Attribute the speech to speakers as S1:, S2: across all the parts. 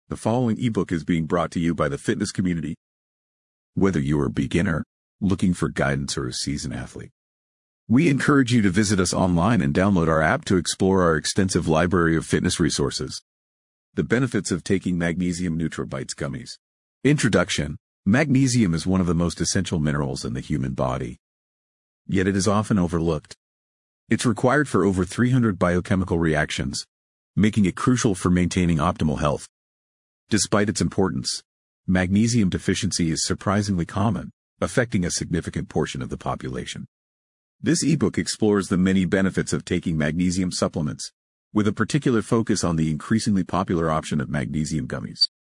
S1: The following ebook is being brought to you by the fitness community. Whether you are a beginner, looking for guidance, or a seasoned athlete, we encourage you to visit us online and download our app to explore our extensive library of fitness resources. The benefits of taking Magnesium NutraBytes gummies. Introduction. Magnesium is one of the most essential minerals in the human body. Yet it is often overlooked. It's required for over 300 biochemical reactions, making it crucial for maintaining optimal health. Despite its importance, magnesium deficiency is surprisingly common, affecting a significant portion of the population. This ebook explores the many benefits of taking magnesium supplements, with a particular focus on the increasingly popular option of magnesium gummies.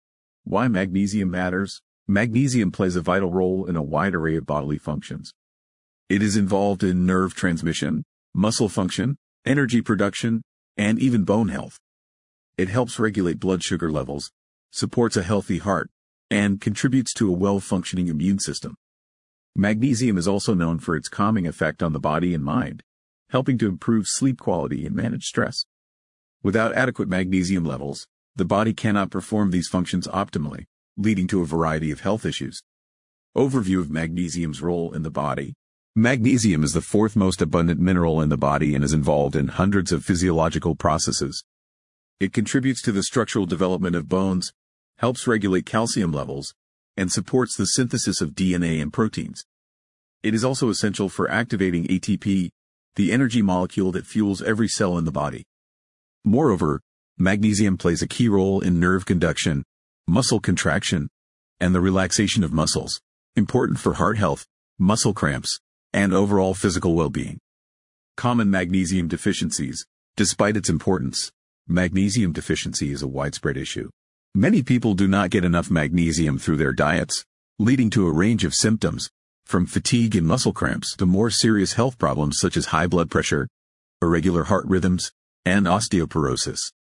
S1: Why magnesium matters? Magnesium plays a vital role in a wide array of bodily functions. It is involved in nerve transmission, muscle function, energy production, and even bone health. It helps regulate blood sugar levels, supports a healthy heart, and contributes to a well-functioning immune system. Magnesium is also known for its calming effect on the body and mind, helping to improve sleep quality and manage stress. Without adequate magnesium levels, the body cannot perform these functions optimally, leading to a variety of health issues. Overview of magnesium's role in the body. Magnesium is the fourth most abundant mineral in the body and is involved in hundreds of physiological processes. It contributes to the structural development of bones, helps regulate calcium levels, and supports the synthesis of DNA and proteins. It is also essential for activating ATP, the energy molecule that fuels every cell in the body. Moreover, magnesium plays a key role in nerve conduction, muscle contraction, and the relaxation of muscles, important for heart health, muscle cramps, and overall physical well-being. Common magnesium deficiencies. Despite its importance, magnesium deficiency is a widespread issue. Many people do not get enough magnesium through their diets, leading to a range of symptoms, from fatigue and muscle cramps to more serious health problems such as high blood pressure, irregular heart rhythms, and osteoporosis.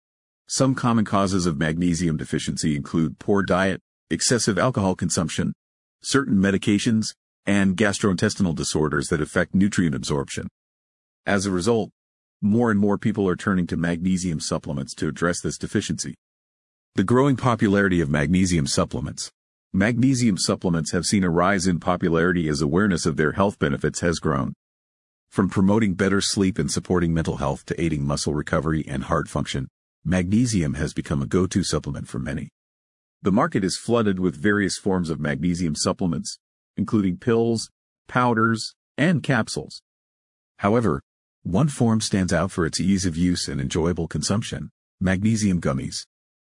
S1: Some common causes of magnesium deficiency include poor diet, excessive alcohol consumption, certain medications, and gastrointestinal disorders that affect nutrient absorption. As a result, more and more people are turning to magnesium supplements to address this deficiency. The growing popularity of magnesium supplements. Magnesium supplements have seen a rise in popularity as awareness of their health benefits has grown. From promoting better sleep and supporting mental health to aiding muscle recovery and heart function, magnesium has become a go-to supplement for many. The market is flooded with various forms of magnesium supplements, including pills, powders, and capsules. However, one form stands out for its ease of use and enjoyable consumption: magnesium gummies.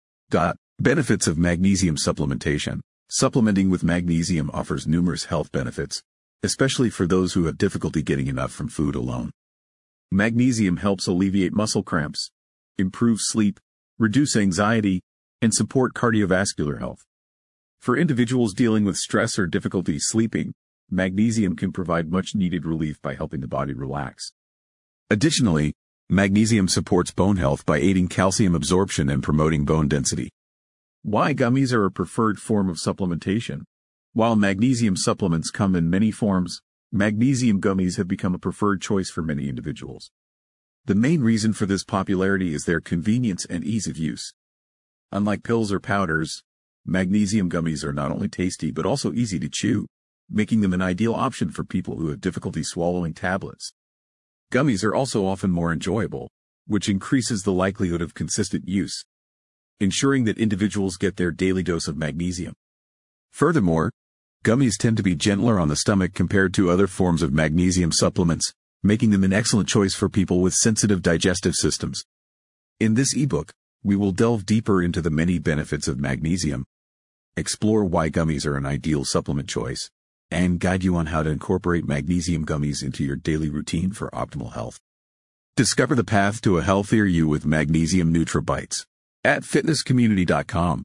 S1: Benefits of magnesium supplementation. Supplementing with magnesium offers numerous health benefits, especially for those who have difficulty getting enough from food alone. Magnesium helps alleviate muscle cramps, improve sleep, reduce anxiety, and support cardiovascular health. For individuals dealing with stress or difficulty sleeping, magnesium can provide much-needed relief by helping the body relax. Additionally, magnesium supports bone health by aiding calcium absorption and promoting bone density. Why gummies are a preferred form of supplementation. While magnesium supplements come in many forms, magnesium gummies have become a preferred choice for many individuals. The main reason for this popularity is their convenience and ease of use. Unlike pills or powders, magnesium gummies are not only tasty but also easy to chew, making them an ideal option for people who have difficulty swallowing tablets. Gummies are also often more enjoyable, which increases the likelihood of consistent use, ensuring that individuals get their daily dose of magnesium. Furthermore, gummies tend to be gentler on the stomach compared to other forms of magnesium supplements, making them an excellent choice for people with sensitive digestive systems. In this ebook, we will delve deeper into the many benefits of magnesium, explore why gummies are an ideal supplement choice, and guide you on how to incorporate magnesium gummies into your daily routine for optimal health. Discover the path to a healthier you with Magnesium NutraBytes at fitnesscommunity.com.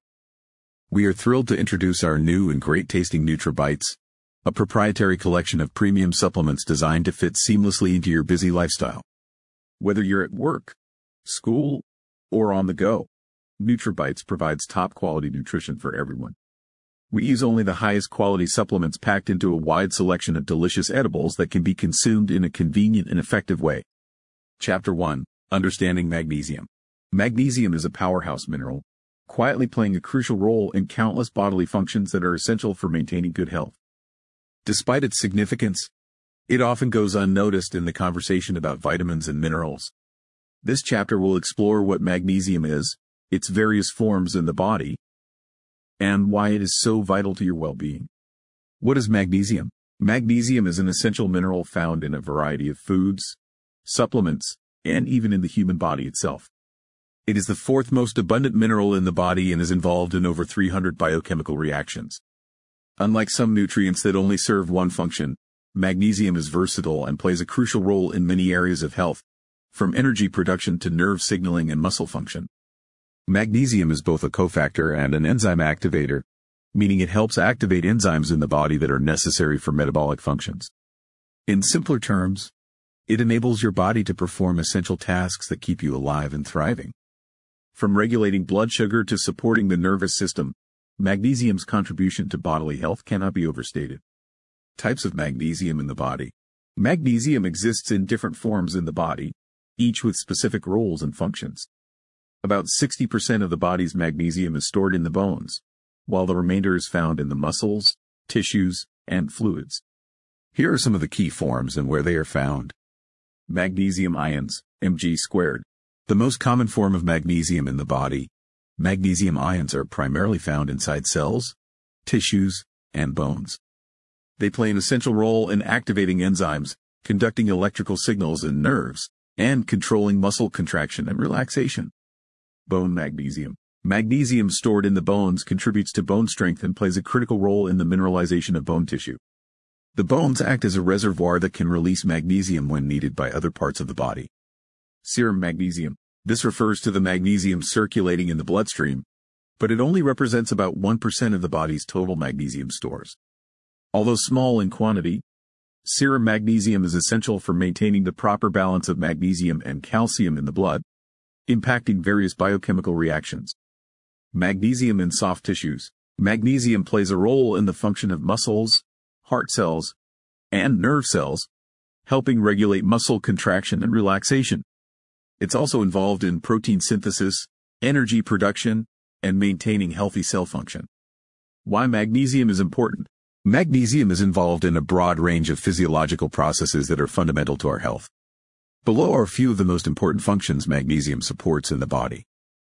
S1: We are thrilled to introduce our new and great-tasting NutraBytes, a proprietary collection of premium supplements designed to fit seamlessly into your busy lifestyle. Whether you're at work, school, or on the go, NutraBytes provides top-quality nutrition for everyone. We use only the highest quality supplements packed into a wide selection of delicious edibles that can be consumed in a convenient and effective way. Chapter 1. Understanding Magnesium. Magnesium is a powerhouse mineral, quietly playing a crucial role in countless bodily functions that are essential for maintaining good health. Despite its significance, it often goes unnoticed in the conversation about vitamins and minerals. This chapter will explore what magnesium is, its various forms in the body, and why it is so vital to your well-being. What is magnesium? Magnesium is an essential mineral found in a variety of foods, supplements, and even in the human body itself. It is the fourth most abundant mineral in the body and is involved in over 300 biochemical reactions. Unlike some nutrients that only serve one function, magnesium is versatile and plays a crucial role in many areas of health, from energy production to nerve signaling and muscle function. Magnesium is both a cofactor and an enzyme activator, meaning it helps activate enzymes in the body that are necessary for metabolic functions. In simpler terms, it enables your body to perform essential tasks that keep you alive and thriving. From regulating blood sugar to supporting the nervous system, magnesium's contribution to bodily health cannot be overstated. Types of magnesium in the body. Magnesium exists in different forms in the body, each with specific roles and functions. About 60% of the body's magnesium is stored in the bones, while the remainder is found in the muscles, tissues, and fluids. Here are some of the key forms and where they are found. Magnesium ions, Mg². The most common form of magnesium in the body. Magnesium ions are primarily found inside cells, tissues, and bones. They play an essential role in activating enzymes, conducting electrical signals in nerves, and controlling muscle contraction and relaxation. Bone magnesium. Magnesium stored in the bones contributes to bone strength and plays a critical role in the mineralization of bone tissue. The bones act as a reservoir that can release magnesium when needed by other parts of the body. Serum magnesium. This refers to the magnesium circulating in the bloodstream, but it only represents about 1% of the body's total magnesium stores. Although small in quantity, serum magnesium is essential for maintaining the proper balance of magnesium and calcium in the blood, impacting various biochemical reactions. Magnesium in soft tissues. Magnesium plays a role in the function of muscles, heart cells, and nerve cells, helping regulate muscle contraction and relaxation. It's also involved in protein synthesis, energy production, and maintaining healthy cell function. Why magnesium is important? Magnesium is involved in a broad range of physiological processes that are fundamental to our health. Below are a few of the most important functions magnesium supports in the body.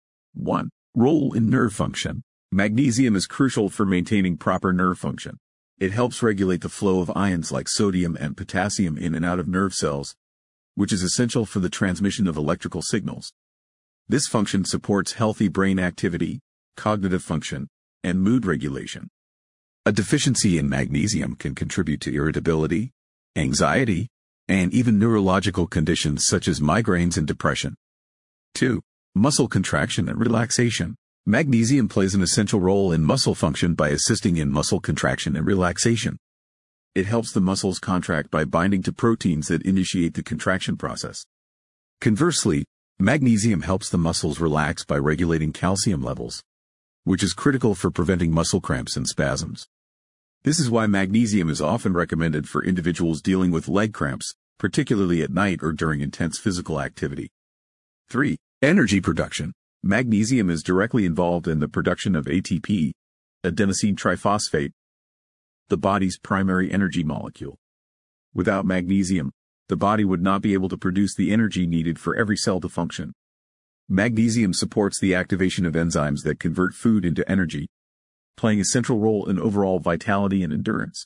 S1: 1. Role in nerve function. Magnesium is crucial for maintaining proper nerve function. It helps regulate the flow of ions like sodium and potassium in and out of nerve cells, which is essential for the transmission of electrical signals. This function supports healthy brain activity, cognitive function, and mood regulation. A deficiency in magnesium can contribute to irritability, anxiety, and even neurological conditions such as migraines and depression. 2. Muscle contraction and relaxation. Magnesium plays an essential role in muscle function by assisting in muscle contraction and relaxation. It helps the muscles contract by binding to proteins that initiate the contraction process. Conversely, magnesium helps the muscles relax by regulating calcium levels, which is critical for preventing muscle cramps and spasms. This is why magnesium is often recommended for individuals dealing with leg cramps, particularly at night or during intense physical activity. 3. Energy production. Magnesium is directly involved in the production of ATP, adenosine triphosphate, the body's primary energy molecule. Without magnesium, the body would not be able to produce the energy needed for every cell to function. Magnesium supports the activation of enzymes that convert food into energy, playing a central role in overall vitality and endurance.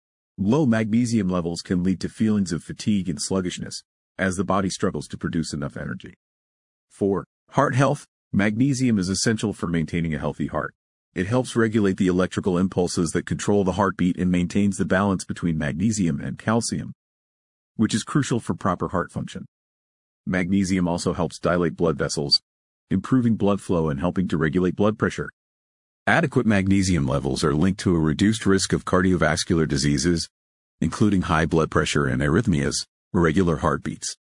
S1: Low magnesium levels can lead to feelings of fatigue and sluggishness, as the body struggles to produce enough energy. 4. Heart health. Magnesium is essential for maintaining a healthy heart. It helps regulate the electrical impulses that control the heartbeat and maintains the balance between magnesium and calcium, which is crucial for proper heart function. Magnesium also helps dilate blood vessels, improving blood flow and helping to regulate blood pressure. Adequate magnesium levels are linked to a reduced risk of cardiovascular diseases, including high blood pressure and arrhythmias, irregular heartbeats.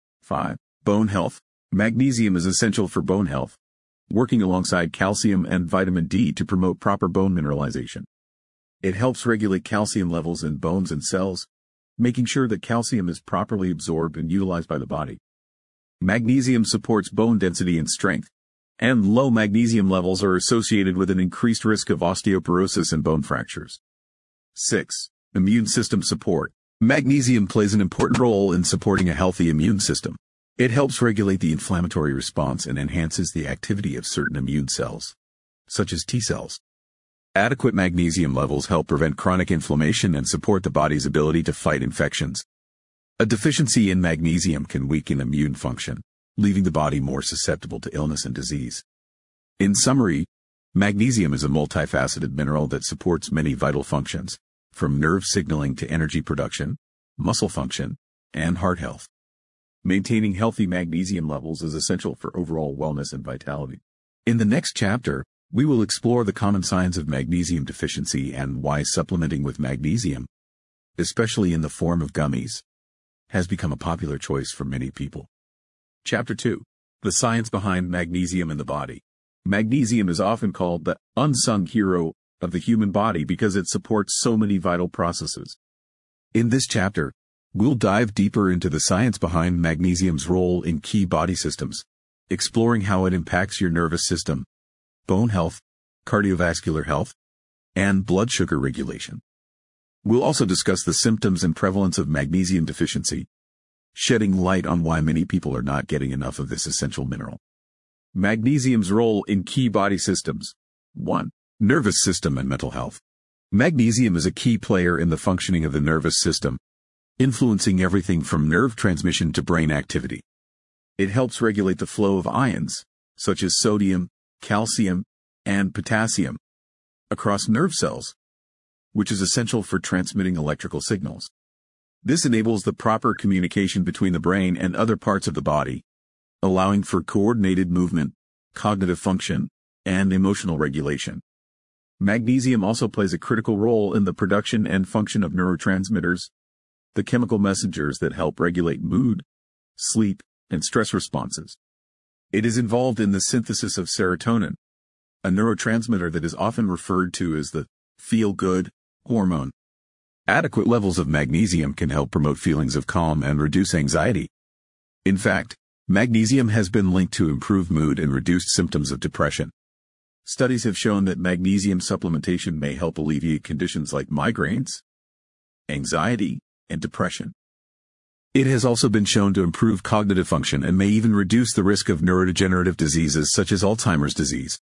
S1: 5. Bone health. Magnesium is essential for bone health, working alongside calcium and vitamin D to promote proper bone mineralization. It helps regulate calcium levels in bones and cells, making sure that calcium is properly absorbed and utilized by the body. Magnesium supports bone density and strength, and low magnesium levels are associated with an increased risk of osteoporosis and bone fractures. 6. Immune system support. Magnesium plays an important role in supporting a healthy immune system. It helps regulate the inflammatory response and enhances the activity of certain immune cells, such as T cells. Adequate magnesium levels help prevent chronic inflammation and support the body's ability to fight infections. A deficiency in magnesium can weaken immune function, leaving the body more susceptible to illness and disease. In summary, magnesium is a multifaceted mineral that supports many vital functions, from nerve signaling to energy production, muscle function, and heart health. Maintaining healthy magnesium levels is essential for overall wellness and vitality. In the next chapter, we will explore the common signs of magnesium deficiency and why supplementing with magnesium, especially in the form of gummies, has become a popular choice for many people. Chapter 2. The science behind magnesium in the body. Magnesium is often called the unsung hero of the human body because it supports so many vital processes. In this chapter, we'll dive deeper into the science behind magnesium's role in key body systems, exploring how it impacts your nervous system, bone health, cardiovascular health, and blood sugar regulation. We'll also discuss the symptoms and prevalence of magnesium deficiency, shedding light on why many people are not getting enough of this essential mineral. Magnesium's role in key body systems. 1. Nervous system and mental health. Magnesium is a key player in the functioning of the nervous system, influencing everything from nerve transmission to brain activity. It helps regulate the flow of ions, such as sodium, calcium, and potassium, across nerve cells, which is essential for transmitting electrical signals. This enables the proper communication between the brain and other parts of the body, allowing for coordinated movement, cognitive function, and emotional regulation. Magnesium also plays a critical role in the production and function of neurotransmitters, the chemical messengers that help regulate mood, sleep, and stress responses. It is involved in the synthesis of serotonin, a neurotransmitter that is often referred to as the feel-good hormone. Adequate levels of magnesium can help promote feelings of calm and reduce anxiety. In fact, magnesium has been linked to improved mood and reduced symptoms of depression. Studies have shown that magnesium supplementation may help alleviate conditions like migraines, anxiety, and depression. It has also been shown to improve cognitive function and may even reduce the risk of neurodegenerative diseases such as Alzheimer's disease.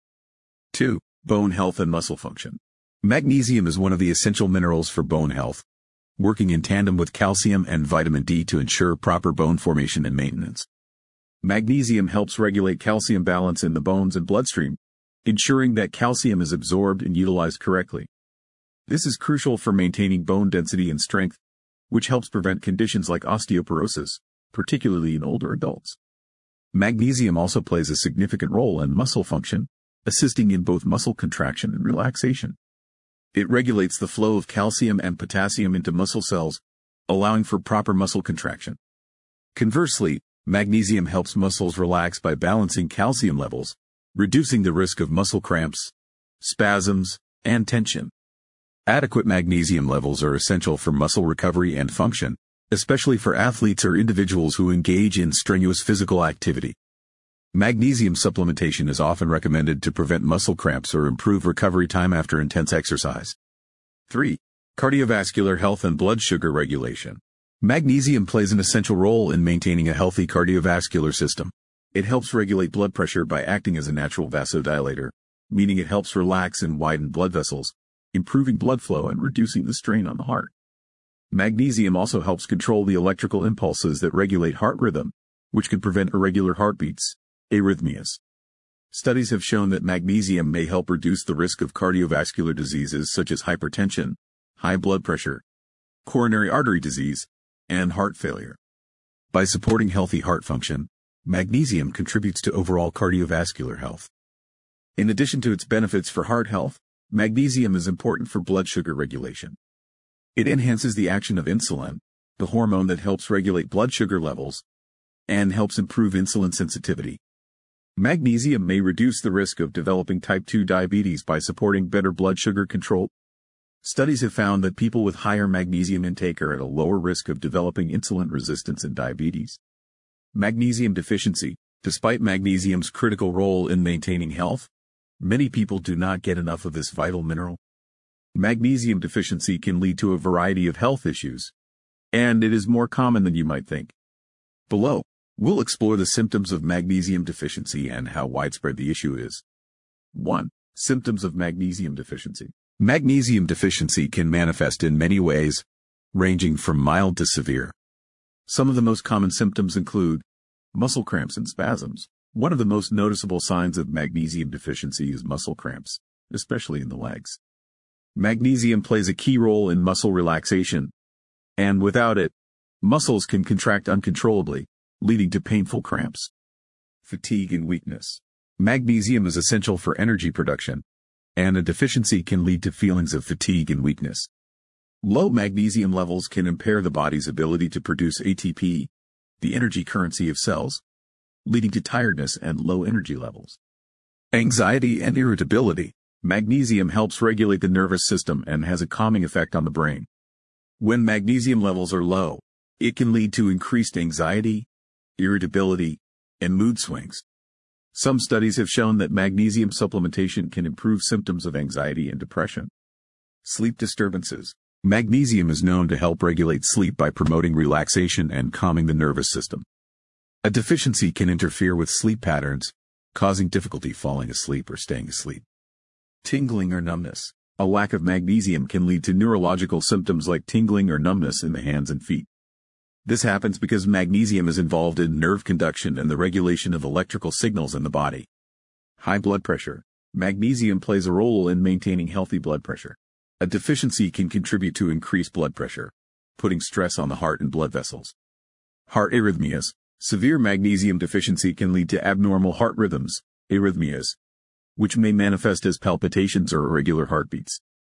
S1: 2. Bone health and muscle function. Magnesium is one of the essential minerals for bone health, working in tandem with calcium and vitamin D to ensure proper bone formation and maintenance. Magnesium helps regulate calcium balance in the bones and bloodstream, ensuring that calcium is absorbed and utilized correctly. This is crucial for maintaining bone density and strength, which helps prevent conditions like osteoporosis, particularly in older adults. Magnesium also plays a significant role in muscle function, assisting in both muscle contraction and relaxation. It regulates the flow of calcium and potassium into muscle cells, allowing for proper muscle contraction. Conversely, magnesium helps muscles relax by balancing calcium levels, reducing the risk of muscle cramps, spasms, and tension. Adequate magnesium levels are essential for muscle recovery and function, especially for athletes or individuals who engage in strenuous physical activity. Magnesium supplementation is often recommended to prevent muscle cramps or improve recovery time after intense exercise. 3. Cardiovascular health and blood sugar regulation. Magnesium plays an essential role in maintaining a healthy cardiovascular system. It helps regulate blood pressure by acting as a natural vasodilator, meaning it helps relax and widen blood vessels, improving blood flow and reducing the strain on the heart. Magnesium also helps control the electrical impulses that regulate heart rhythm, which can prevent irregular heartbeats, arrhythmias. Studies have shown that magnesium may help reduce the risk of cardiovascular diseases such as hypertension, high blood pressure, coronary artery disease, and heart failure. By supporting healthy heart function, magnesium contributes to overall cardiovascular health. In addition to its benefits for heart health, magnesium is important for blood sugar regulation. It enhances the action of insulin, the hormone that helps regulate blood sugar levels, and helps improve insulin sensitivity. Magnesium may reduce the risk of developing type 2 diabetes by supporting better blood sugar control. Studies have found that people with higher magnesium intake are at a lower risk of developing insulin resistance and diabetes. Magnesium deficiency. Despite magnesium's critical role in maintaining health, many people do not get enough of this vital mineral. Magnesium deficiency can lead to a variety of health issues, and it is more common than you might think. Below, we'll explore the symptoms of magnesium deficiency and how widespread the issue is. 1. Symptoms of magnesium deficiency. Magnesium deficiency can manifest in many ways, ranging from mild to severe. Some of the most common symptoms include muscle cramps and spasms. One of the most noticeable signs of magnesium deficiency is muscle cramps, especially in the legs. Magnesium plays a key role in muscle relaxation, and without it, muscles can contract uncontrollably, leading to painful cramps. Fatigue and weakness. Magnesium is essential for energy production, and a deficiency can lead to feelings of fatigue and weakness. Low magnesium levels can impair the body's ability to produce ATP, the energy currency of cells, leading to tiredness and low energy levels. Anxiety and irritability. Magnesium helps regulate the nervous system and has a calming effect on the brain. When magnesium levels are low, it can lead to increased anxiety, irritability, and mood swings. Some studies have shown that magnesium supplementation can improve symptoms of anxiety and depression. Sleep disturbances. Magnesium is known to help regulate sleep by promoting relaxation and calming the nervous system. A deficiency can interfere with sleep patterns, causing difficulty falling asleep or staying asleep. Tingling or numbness. A lack of magnesium can lead to neurological symptoms like tingling or numbness in the hands and feet. This happens because magnesium is involved in nerve conduction and the regulation of electrical signals in the body. High blood pressure. Magnesium plays a role in maintaining healthy blood pressure. A deficiency can contribute to increased blood pressure, putting stress on the heart and blood vessels. Heart arrhythmias. Severe magnesium deficiency can lead to abnormal heart rhythms, arrhythmias, which may manifest as palpitations or irregular heartbeats.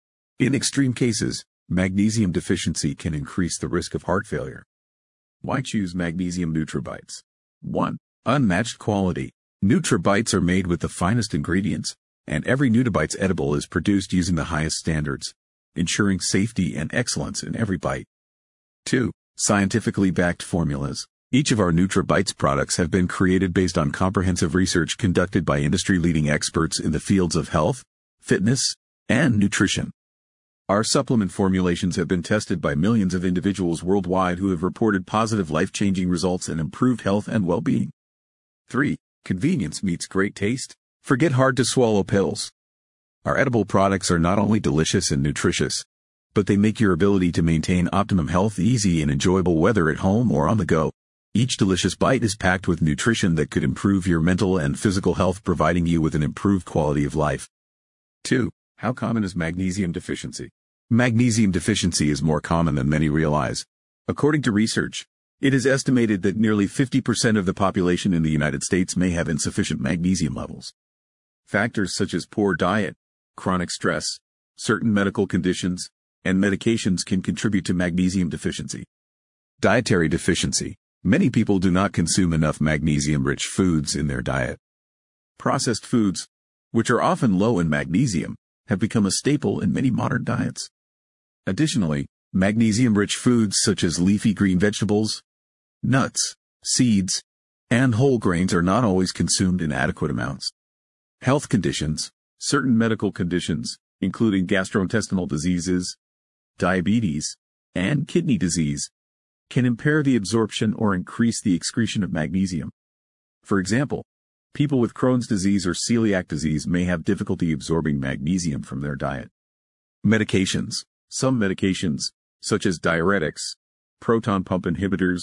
S1: In extreme cases, magnesium deficiency can increase the risk of heart failure. Why choose Magnesium NutraBites? 1. Unmatched quality. NutraBites are made with the finest ingredients, and every NutraBites edible is produced using the highest standards, ensuring safety and excellence in every bite. 2. Scientifically backed formulas. Each of our NutraBites products have been created based on comprehensive research conducted by industry-leading experts in the fields of health, fitness, and nutrition. Our supplement formulations have been tested by millions of individuals worldwide who have reported positive life-changing results and improved health and well-being. 3. Convenience meets great taste. Forget hard-to-swallow pills. Our edible products are not only delicious and nutritious, but they make your ability to maintain optimum health easy and enjoyable whether at home or on the go. Each delicious bite is packed with nutrition that could improve your mental and physical health, providing you with an improved quality of life. 2. How common is magnesium deficiency? Magnesium deficiency is more common than many realize. According to research, it is estimated that nearly 50% of the population in the United States may have insufficient magnesium levels. Factors such as poor diet, chronic stress, certain medical conditions, and medications can contribute to magnesium deficiency. Dietary deficiency. Many people do not consume enough magnesium-rich foods in their diet. Processed foods, which are often low in magnesium, have become a staple in many modern diets. Additionally, magnesium-rich foods such as leafy green vegetables, nuts, seeds, and whole grains are not always consumed in adequate amounts. Health conditions. Certain medical conditions, including gastrointestinal diseases, diabetes, and kidney disease, can impair the absorption or increase the excretion of magnesium. For example, people with Crohn's disease or celiac disease may have difficulty absorbing magnesium from their diet. Medications. Some medications, such as diuretics, proton pump inhibitors,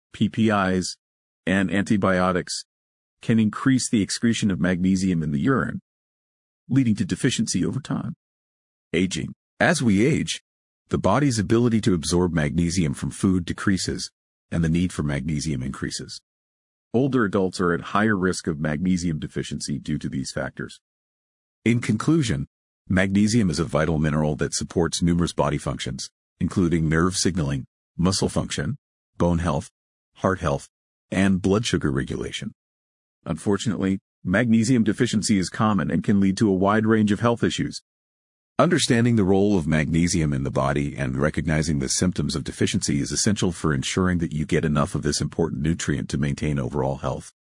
S1: PPIs, and antibiotics, can increase the excretion of magnesium in the urine, leading to deficiency over time. Aging. As we age, the body's ability to absorb magnesium from food decreases, and the need for magnesium increases. Older adults are at higher risk of magnesium deficiency due to these factors. In conclusion, magnesium is a vital mineral that supports numerous body functions, including nerve signaling, muscle function, bone health, heart health, and blood sugar regulation. Unfortunately, magnesium deficiency is common and can lead to a wide range of health issues. Understanding the role of magnesium in the body and recognizing the symptoms of deficiency is essential for ensuring that you get enough of this important nutrient to maintain overall health.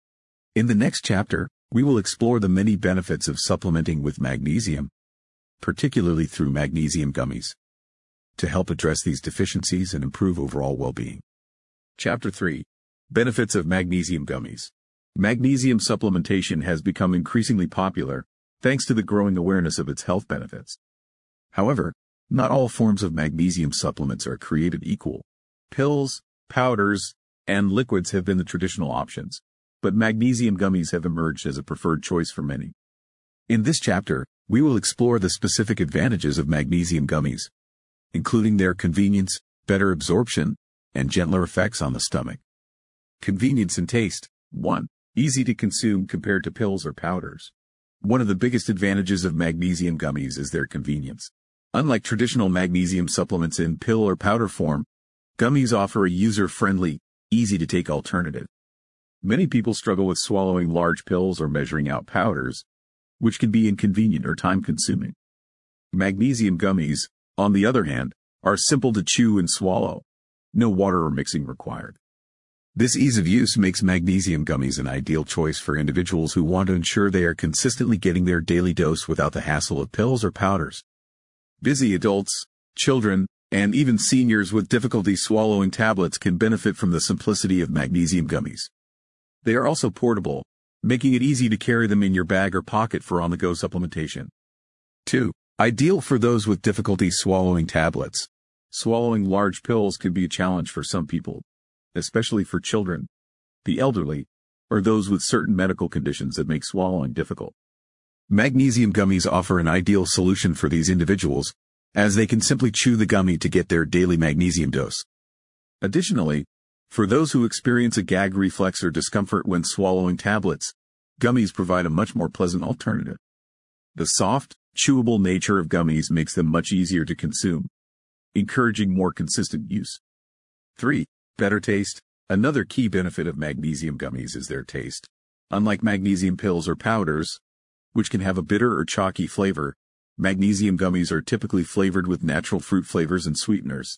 S1: In the next chapter, we will explore the many benefits of supplementing with magnesium, particularly through magnesium gummies, to help address these deficiencies and improve overall well-being. Chapter 3. Benefits of magnesium gummies. Magnesium supplementation has become increasingly popular, thanks to the growing awareness of its health benefits. However, not all forms of magnesium supplements are created equal. Pills, powders, and liquids have been the traditional options, but magnesium gummies have emerged as a preferred choice for many. In this chapter, we will explore the specific advantages of magnesium gummies, including their convenience, better absorption, and gentler effects on the stomach. Convenience and taste. 1. Easy to consume compared to pills or powders. One of the biggest advantages of magnesium gummies is their convenience. Unlike traditional magnesium supplements in pill or powder form, gummies offer a user-friendly, easy-to-take alternative. Many people struggle with swallowing large pills or measuring out powders, which can be inconvenient or time-consuming. Magnesium gummies, on the other hand, are simple to chew and swallow. No water or mixing required. This ease of use makes magnesium gummies an ideal choice for individuals who want to ensure they are consistently getting their daily dose without the hassle of pills or powders. Busy adults, children, and even seniors with difficulty swallowing tablets can benefit from the simplicity of magnesium gummies. They are also portable, making it easy to carry them in your bag or pocket for on-the-go supplementation. 2. Ideal for those with difficulty swallowing tablets. Swallowing large pills can be a challenge for some people, especially for children, the elderly, or those with certain medical conditions that make swallowing difficult. Magnesium gummies offer an ideal solution for these individuals, as they can simply chew the gummy to get their daily magnesium dose. Additionally, for those who experience a gag reflex or discomfort when swallowing tablets, gummies provide a much more pleasant alternative. The soft, chewable nature of gummies makes them much easier to consume, encouraging more consistent use. 3. Better taste. Another key benefit of magnesium gummies is their taste. Unlike magnesium pills or powders, which can have a bitter or chalky flavor, magnesium gummies are typically flavored with natural fruit flavors and sweeteners,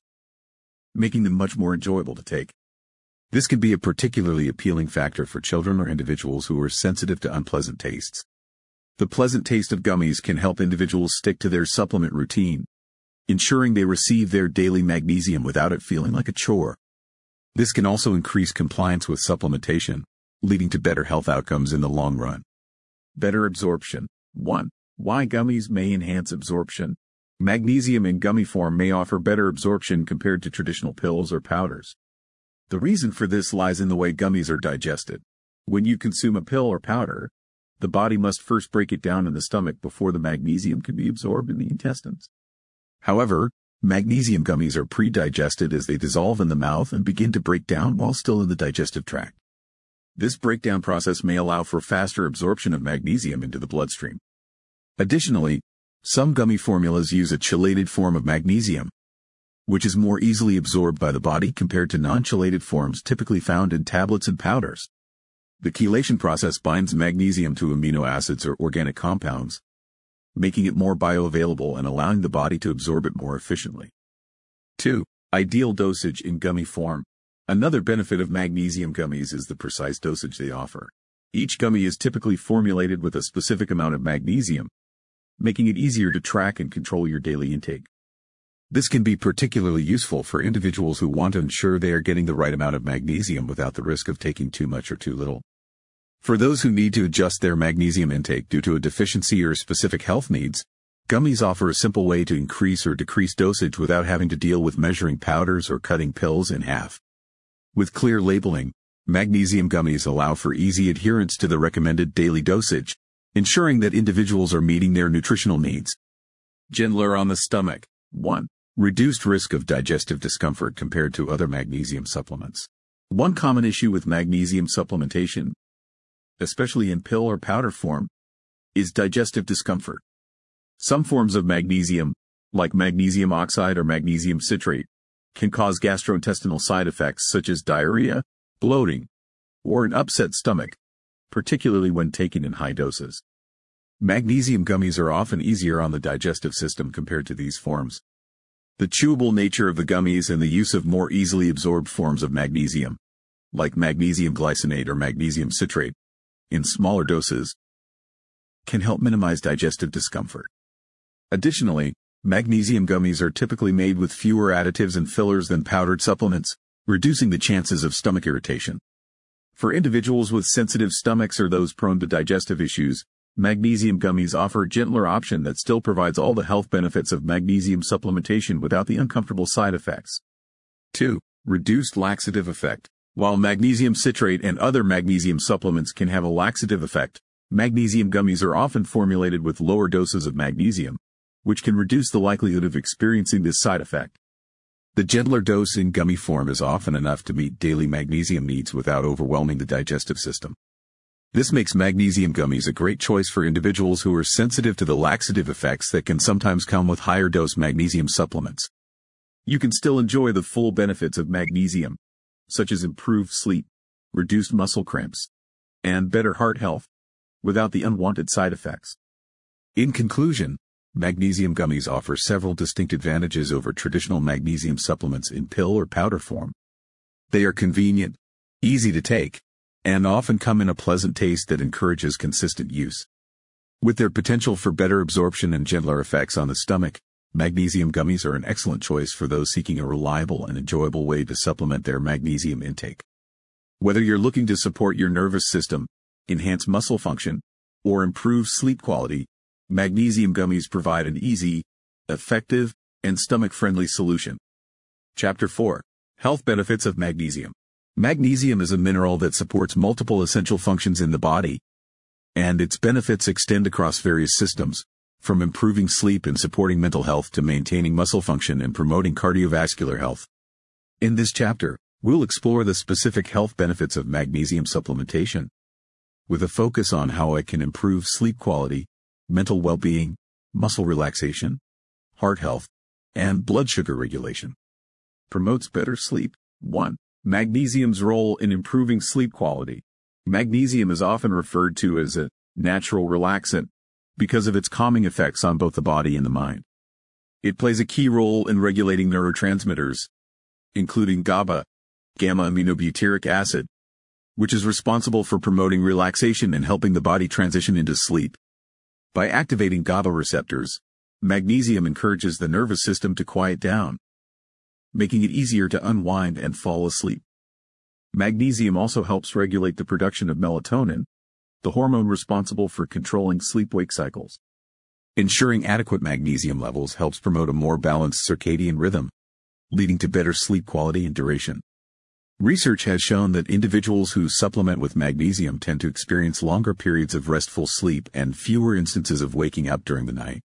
S1: making them much more enjoyable to take. This can be a particularly appealing factor for children or individuals who are sensitive to unpleasant tastes. The pleasant taste of gummies can help individuals stick to their supplement routine, ensuring they receive their daily magnesium without it feeling like a chore. This can also increase compliance with supplementation, leading to better health outcomes in the long run. Better absorption. 1. Why gummies may enhance absorption. Magnesium in gummy form may offer better absorption compared to traditional pills or powders. The reason for this lies in the way gummies are digested. When you consume a pill or powder, the body must first break it down in the stomach before the magnesium can be absorbed in the intestines. However, magnesium gummies are pre-digested as they dissolve in the mouth and begin to break down while still in the digestive tract. This breakdown process may allow for faster absorption of magnesium into the bloodstream. Additionally, some gummy formulas use a chelated form of magnesium, which is more easily absorbed by the body compared to non-chelated forms typically found in tablets and powders. The chelation process binds magnesium to amino acids or organic compounds, making it more bioavailable and allowing the body to absorb it more efficiently. 2. Ideal dosage in gummy form. Another benefit of magnesium gummies is the precise dosage they offer. Each gummy is typically formulated with a specific amount of magnesium, making it easier to track and control your daily intake. This can be particularly useful for individuals who want to ensure they are getting the right amount of magnesium without the risk of taking too much or too little. For those who need to adjust their magnesium intake due to a deficiency or specific health needs, gummies offer a simple way to increase or decrease dosage without having to deal with measuring powders or cutting pills in half. With clear labeling, magnesium gummies allow for easy adherence to the recommended daily dosage, ensuring that individuals are meeting their nutritional needs. Gentler on the stomach. 1. Reduced risk of digestive discomfort compared to other magnesium supplements. One common issue with magnesium supplementation, especially in pill or powder form, is digestive discomfort. Some forms of magnesium, like magnesium oxide or magnesium citrate, can cause gastrointestinal side effects such as diarrhea, bloating, or an upset stomach, particularly when taken in high doses. Magnesium gummies are often easier on the digestive system compared to these forms. The chewable nature of the gummies and the use of more easily absorbed forms of magnesium, like magnesium glycinate or magnesium citrate, in smaller doses, can help minimize digestive discomfort. Additionally, magnesium gummies are typically made with fewer additives and fillers than powdered supplements, reducing the chances of stomach irritation. For individuals with sensitive stomachs or those prone to digestive issues, magnesium gummies offer a gentler option that still provides all the health benefits of magnesium supplementation without the uncomfortable side effects. 2. Reduced laxative effect. While magnesium citrate and other magnesium supplements can have a laxative effect, magnesium gummies are often formulated with lower doses of magnesium, which can reduce the likelihood of experiencing this side effect. The gentler dose in gummy form is often enough to meet daily magnesium needs without overwhelming the digestive system. This makes magnesium gummies a great choice for individuals who are sensitive to the laxative effects that can sometimes come with higher dose magnesium supplements. You can still enjoy the full benefits of magnesium, such as improved sleep, reduced muscle cramps, and better heart health, without the unwanted side effects. In conclusion, magnesium gummies offer several distinct advantages over traditional magnesium supplements in pill or powder form. They are convenient, easy to take, and often come in a pleasant taste that encourages consistent use. With their potential for better absorption and gentler effects on the stomach, magnesium gummies are an excellent choice for those seeking a reliable and enjoyable way to supplement their magnesium intake. Whether you're looking to support your nervous system, enhance muscle function, or improve sleep quality, magnesium gummies provide an easy, effective, and stomach-friendly solution. Chapter 4. Health benefits of magnesium. Magnesium is a mineral that supports multiple essential functions in the body, and its benefits extend across various systems, from improving sleep and supporting mental health to maintaining muscle function and promoting cardiovascular health. In this chapter, we'll explore the specific health benefits of magnesium supplementation, with a focus on how it can improve sleep quality, mental well-being, muscle relaxation, heart health, and blood sugar regulation. Promotes better sleep. 1. Magnesium's role in improving sleep quality. Magnesium is often referred to as a natural relaxant because of its calming effects on both the body and the mind. It plays a key role in regulating neurotransmitters, including GABA, gamma-aminobutyric acid, which is responsible for promoting relaxation and helping the body transition into sleep. By activating GABA receptors, magnesium encourages the nervous system to quiet down, making it easier to unwind and fall asleep. Magnesium also helps regulate the production of melatonin, the hormone responsible for controlling sleep-wake cycles. Ensuring adequate magnesium levels helps promote a more balanced circadian rhythm, leading to better sleep quality and duration. Research has shown that individuals who supplement with magnesium tend to experience longer periods of restful sleep and fewer instances of waking up during the night.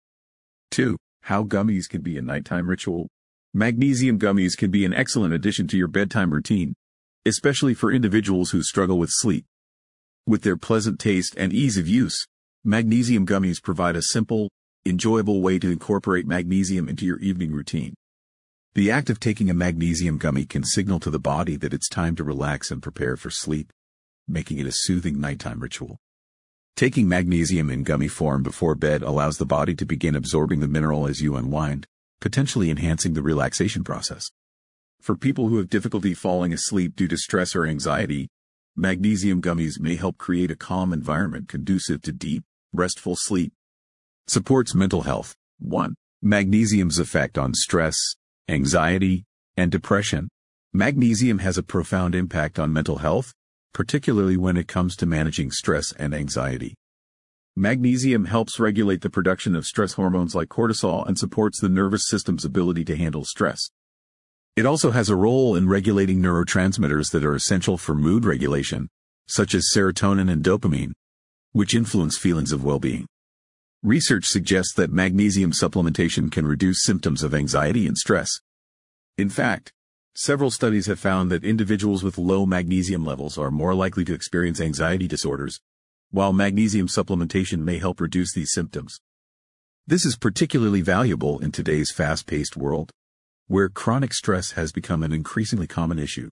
S1: 2. How gummies can be a nighttime ritual. Magnesium gummies can be an excellent addition to your bedtime routine, especially for individuals who struggle with sleep. With their pleasant taste and ease of use, magnesium gummies provide a simple, enjoyable way to incorporate magnesium into your evening routine. The act of taking a magnesium gummy can signal to the body that it's time to relax and prepare for sleep, making it a soothing nighttime ritual. Taking magnesium in gummy form before bed allows the body to begin absorbing the mineral as you unwind, potentially enhancing the relaxation process. For people who have difficulty falling asleep due to stress or anxiety, magnesium gummies may help create a calm environment conducive to deep, restful sleep. Supports mental health. 1. Magnesium's effect on stress, anxiety, and depression. Magnesium has a profound impact on mental health, particularly when it comes to managing stress and anxiety. Magnesium helps regulate the production of stress hormones like cortisol and supports the nervous system's ability to handle stress. It also has a role in regulating neurotransmitters that are essential for mood regulation, such as serotonin and dopamine, which influence feelings of well-being. Research suggests that magnesium supplementation can reduce symptoms of anxiety and stress. In fact, several studies have found that individuals with low magnesium levels are more likely to experience anxiety disorders, while magnesium supplementation may help reduce these symptoms. This is particularly valuable in today's fast-paced world, where chronic stress has become an increasingly common issue.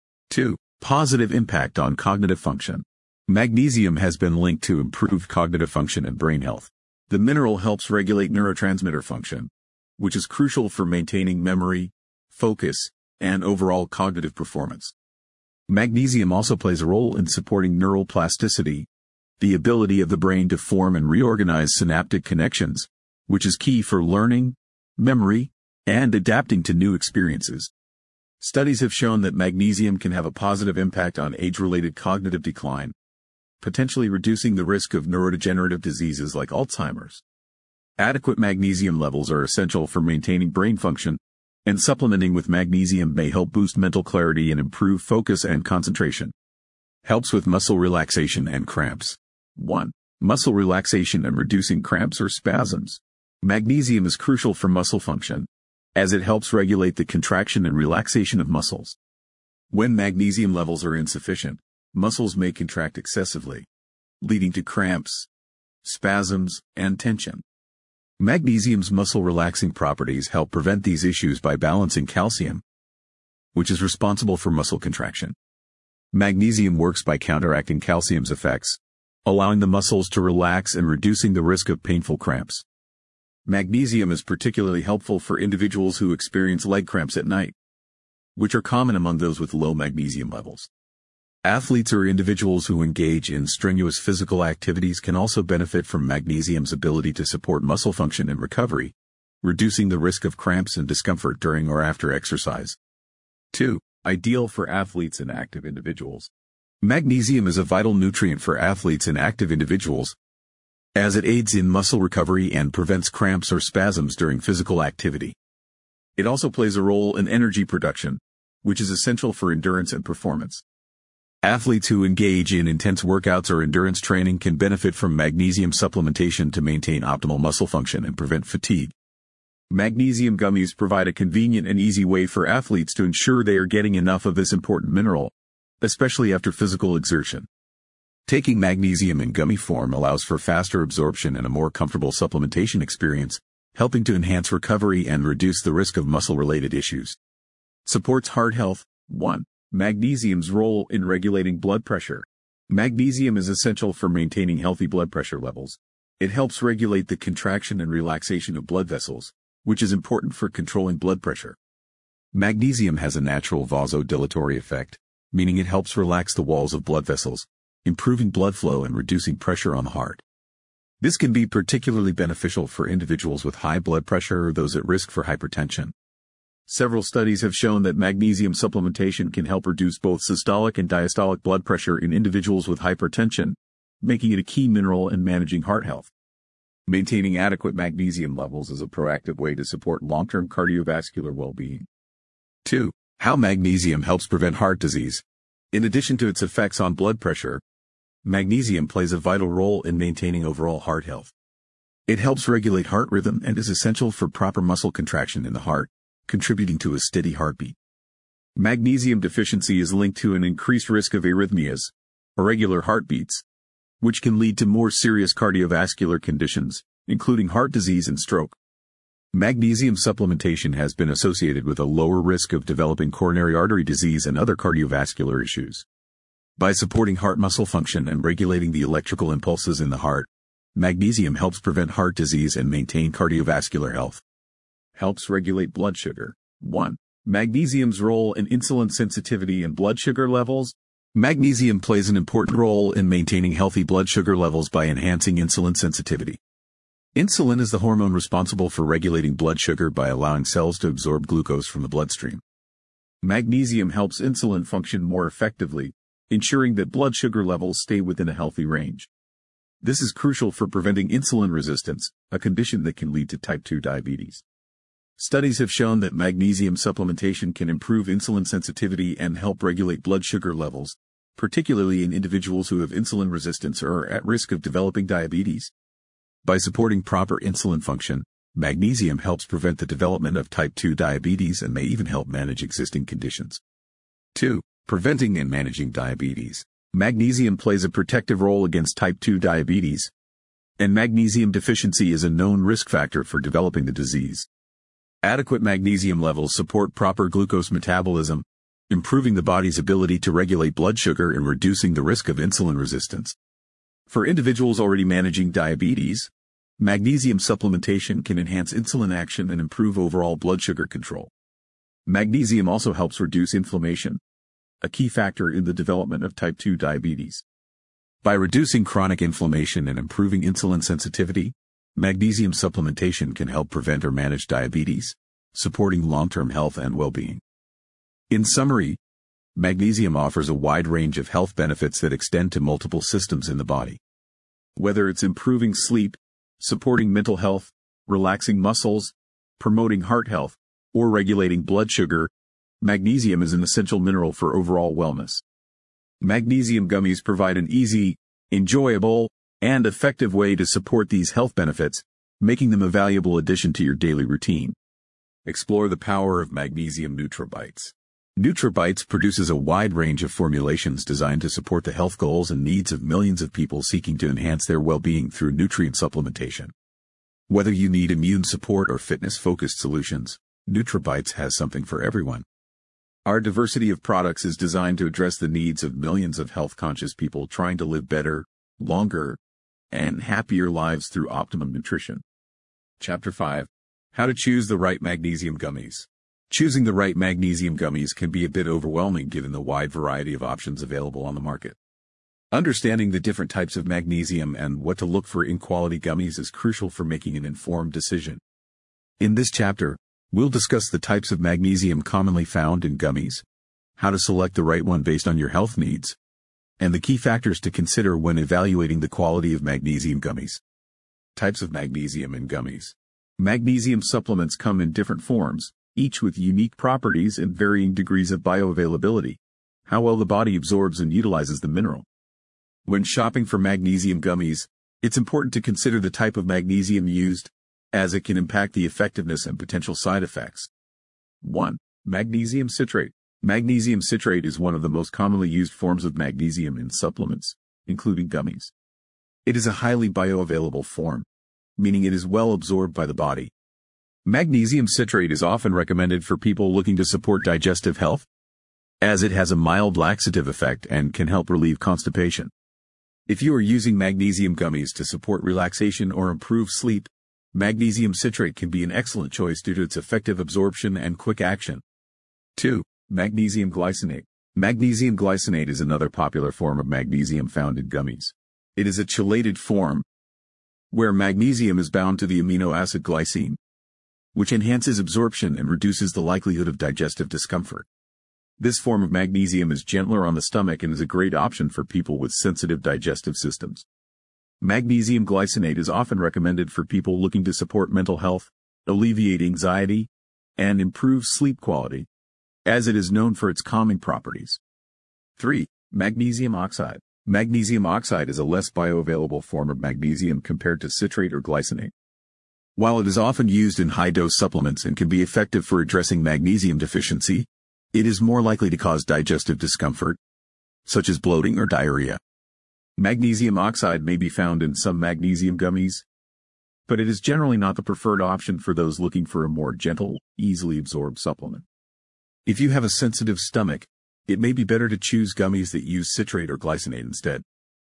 S1: 2. Positive impact on cognitive function. Magnesium has been linked to improved cognitive function and brain health. The mineral helps regulate neurotransmitter function, which is crucial for maintaining memory, focus, and overall cognitive performance. Magnesium also plays a role in supporting neural plasticity, the ability of the brain to form and reorganize synaptic connections, which is key for learning, memory, and adapting to new experiences. Studies have shown that magnesium can have a positive impact on age-related cognitive decline, potentially reducing the risk of neurodegenerative diseases like Alzheimer's. Adequate magnesium levels are essential for maintaining brain function, and supplementing with magnesium may help boost mental clarity and improve focus and concentration. Helps with muscle relaxation and cramps. 1. Muscle relaxation and reducing cramps or spasms. Magnesium is crucial for muscle function, as it helps regulate the contraction and relaxation of muscles. When magnesium levels are insufficient, muscles may contract excessively, leading to cramps, spasms, and tension. Magnesium's muscle-relaxing properties help prevent these issues by balancing calcium, which is responsible for muscle contraction. Magnesium works by counteracting calcium's effects, allowing the muscles to relax and reducing the risk of painful cramps. Magnesium is particularly helpful for individuals who experience leg cramps at night, which are common among those with low magnesium levels. Athletes or individuals who engage in strenuous physical activities can also benefit from magnesium's ability to support muscle function and recovery, reducing the risk of cramps and discomfort during or after exercise. 2. Ideal for athletes and active individuals. Magnesium is a vital nutrient for athletes and active individuals, as it aids in muscle recovery and prevents cramps or spasms during physical activity. It also plays a role in energy production, which is essential for endurance and performance. Athletes who engage in intense workouts or endurance training can benefit from magnesium supplementation to maintain optimal muscle function and prevent fatigue. Magnesium gummies provide a convenient and easy way for athletes to ensure they are getting enough of this important mineral, especially after physical exertion. Taking magnesium in gummy form allows for faster absorption and a more comfortable supplementation experience, helping to enhance recovery and reduce the risk of muscle-related issues. Supports heart health. 1. Magnesium's role in regulating blood pressure. Magnesium is essential for maintaining healthy blood pressure levels. It helps regulate the contraction and relaxation of blood vessels, which is important for controlling blood pressure. Magnesium has a natural vasodilatory effect, meaning it helps relax the walls of blood vessels, improving blood flow and reducing pressure on the heart. This can be particularly beneficial for individuals with high blood pressure or those at risk for hypertension. Several studies have shown that magnesium supplementation can help reduce both systolic and diastolic blood pressure in individuals with hypertension, making it a key mineral in managing heart health. Maintaining adequate magnesium levels is a proactive way to support long-term cardiovascular well-being. 2. How magnesium helps prevent heart disease. In addition to its effects on blood pressure, magnesium plays a vital role in maintaining overall heart health. It helps regulate heart rhythm and is essential for proper muscle contraction in the heart, contributing to a steady heartbeat. Magnesium deficiency is linked to an increased risk of arrhythmias, irregular heartbeats, which can lead to more serious cardiovascular conditions, including heart disease and stroke. Magnesium supplementation has been associated with a lower risk of developing coronary artery disease and other cardiovascular issues. By supporting heart muscle function and regulating the electrical impulses in the heart, magnesium helps prevent heart disease and maintain cardiovascular health. Helps regulate blood sugar. 1. Magnesium's role in insulin sensitivity and blood sugar levels. Magnesium plays an important role in maintaining healthy blood sugar levels by enhancing insulin sensitivity. Insulin is the hormone responsible for regulating blood sugar by allowing cells to absorb glucose from the bloodstream. Magnesium helps insulin function more effectively, ensuring that blood sugar levels stay within a healthy range. This is crucial for preventing insulin resistance, a condition that can lead to type 2 diabetes. Studies have shown that magnesium supplementation can improve insulin sensitivity and help regulate blood sugar levels, particularly in individuals who have insulin resistance or are at risk of developing diabetes. By supporting proper insulin function, magnesium helps prevent the development of type 2 diabetes and may even help manage existing conditions. 2. Preventing and managing diabetes. Magnesium plays a protective role against type 2 diabetes, and magnesium deficiency is a known risk factor for developing the disease. Adequate magnesium levels support proper glucose metabolism, improving the body's ability to regulate blood sugar and reducing the risk of insulin resistance. For individuals already managing diabetes, magnesium supplementation can enhance insulin action and improve overall blood sugar control. Magnesium also helps reduce inflammation, a key factor in the development of type 2 diabetes. By reducing chronic inflammation and improving insulin sensitivity, magnesium supplementation can help prevent or manage diabetes, supporting long-term health and well-being. In summary, magnesium offers a wide range of health benefits that extend to multiple systems in the body. Whether it's improving sleep, supporting mental health, relaxing muscles, promoting heart health, or regulating blood sugar, magnesium is an essential mineral for overall wellness. Magnesium gummies provide an easy, enjoyable, and effective way to support these health benefits, making them a valuable addition to your daily routine. Explore the power of magnesium NutraBytes. NutraBytes produces a wide range of formulations designed to support the health goals and needs of millions of people seeking to enhance their well-being through nutrient supplementation. Whether you need immune support or fitness-focused solutions, NutraBytes has something for everyone. Our diversity of products is designed to address the needs of millions of health-conscious people trying to live better, longer, and happier lives through optimum nutrition. Chapter 5. How to choose the right magnesium gummies. Choosing the right magnesium gummies can be a bit overwhelming given the wide variety of options available on the market. Understanding the different types of magnesium and what to look for in quality gummies is crucial for making an informed decision. In this chapter, we'll discuss the types of magnesium commonly found in gummies, how to select the right one based on your health needs, and the key factors to consider when evaluating the quality of magnesium gummies. Types of magnesium in gummies. Magnesium supplements come in different forms, each with unique properties and varying degrees of bioavailability, how well the body absorbs and utilizes the mineral. When shopping for magnesium gummies, it's important to consider the type of magnesium used, as it can impact the effectiveness and potential side effects. 1. Magnesium citrate. Magnesium citrate is one of the most commonly used forms of magnesium in supplements, including gummies. It is a highly bioavailable form, meaning it is well absorbed by the body. Magnesium citrate is often recommended for people looking to support digestive health, as it has a mild laxative effect and can help relieve constipation. If you are using magnesium gummies to support relaxation or improve sleep, magnesium citrate can be an excellent choice due to its effective absorption and quick action. 2. Magnesium glycinate. Magnesium glycinate is another popular form of magnesium found in gummies. It is a chelated form, where magnesium is bound to the amino acid glycine, which enhances absorption and reduces the likelihood of digestive discomfort. This form of magnesium is gentler on the stomach and is a great option for people with sensitive digestive systems. Magnesium glycinate is often recommended for people looking to support mental health, alleviate anxiety, and improve sleep quality, as it is known for its calming properties. 3. Magnesium oxide. Magnesium oxide is a less bioavailable form of magnesium compared to citrate or glycinate. While it is often used in high-dose supplements and can be effective for addressing magnesium deficiency, it is more likely to cause digestive discomfort, such as bloating or diarrhea. Magnesium oxide may be found in some magnesium gummies, but it is generally not the preferred option for those looking for a more gentle, easily absorbed supplement. If you have a sensitive stomach, it may be better to choose gummies that use citrate or glycinate instead.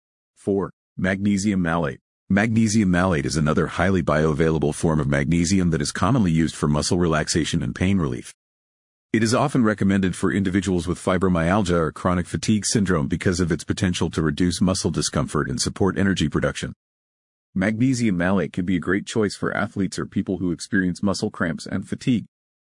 S1: 4. Magnesium malate. Magnesium malate is another highly bioavailable form of magnesium that is commonly used for muscle relaxation and pain relief. It is often recommended for individuals with fibromyalgia or chronic fatigue syndrome because of its potential to reduce muscle discomfort and support energy production. Magnesium malate can be a great choice for athletes or people who experience muscle cramps and fatigue.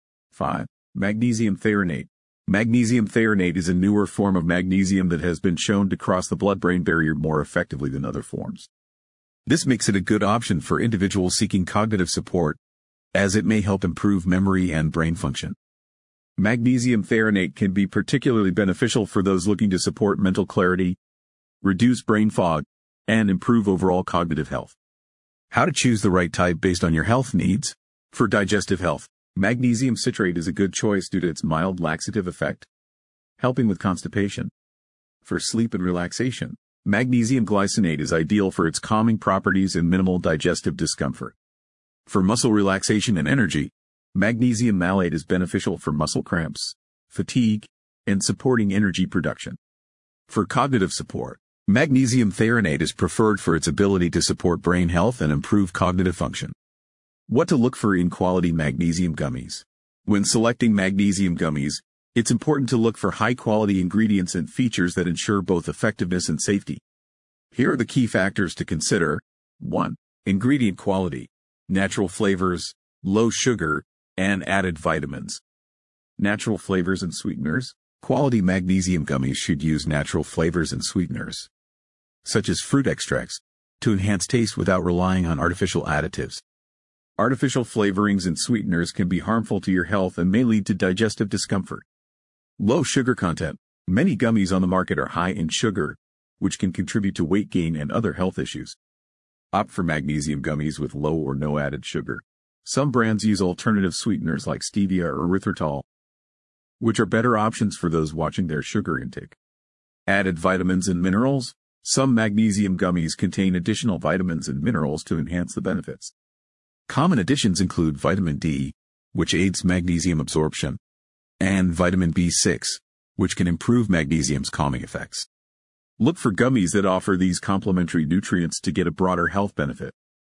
S1: 5. Magnesium threonate. Magnesium threonate is a newer form of magnesium that has been shown to cross the blood-brain barrier more effectively than other forms. This makes it a good option for individuals seeking cognitive support, as it may help improve memory and brain function. Magnesium threonate can be particularly beneficial for those looking to support mental clarity, reduce brain fog, and improve overall cognitive health. How to choose the right type based on your health needs. For digestive health, magnesium citrate is a good choice due to its mild laxative effect, helping with constipation. For sleep and relaxation, magnesium glycinate is ideal for its calming properties and minimal digestive discomfort. For muscle relaxation and energy, magnesium malate is beneficial for muscle cramps, fatigue, and supporting energy production. For cognitive support, magnesium threonate is preferred for its ability to support brain health and improve cognitive function. What to look for in quality magnesium gummies. When selecting magnesium gummies, it's important to look for high-quality ingredients and features that ensure both effectiveness and safety. Here are the key factors to consider. 1. Ingredient quality, natural flavors, low sugar, and added vitamins. Natural flavors and sweeteners. Quality magnesium gummies should use natural flavors and sweeteners, such as fruit extracts, to enhance taste without relying on artificial additives. Artificial flavorings and sweeteners can be harmful to your health and may lead to digestive discomfort. Low sugar content. Many gummies on the market are high in sugar, which can contribute to weight gain and other health issues. Opt for magnesium gummies with low or no added sugar. Some brands use alternative sweeteners like stevia or erythritol, which are better options for those watching their sugar intake. Added vitamins and minerals. Some magnesium gummies contain additional vitamins and minerals to enhance the benefits. Common additions include vitamin D, which aids magnesium absorption, and vitamin B6, which can improve magnesium's calming effects. Look for gummies that offer these complementary nutrients to get a broader health benefit.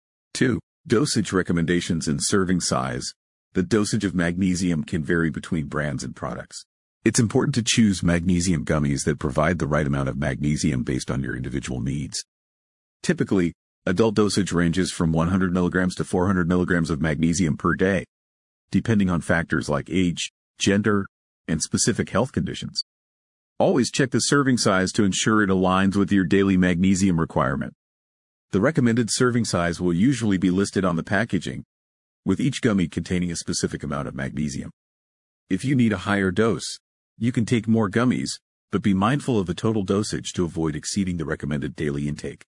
S1: 2. Dosage recommendations and serving size. The dosage of magnesium can vary between brands and products. It's important to choose magnesium gummies that provide the right amount of magnesium based on your individual needs. Typically, adult dosage ranges from 100 milligrams to 400 milligrams of magnesium per day, depending on factors like age, gender, and specific health conditions. Always check the serving size to ensure it aligns with your daily magnesium requirement. The recommended serving size will usually be listed on the packaging, with each gummy containing a specific amount of magnesium. If you need a higher dose, you can take more gummies, but be mindful of the total dosage to avoid exceeding the recommended daily intake.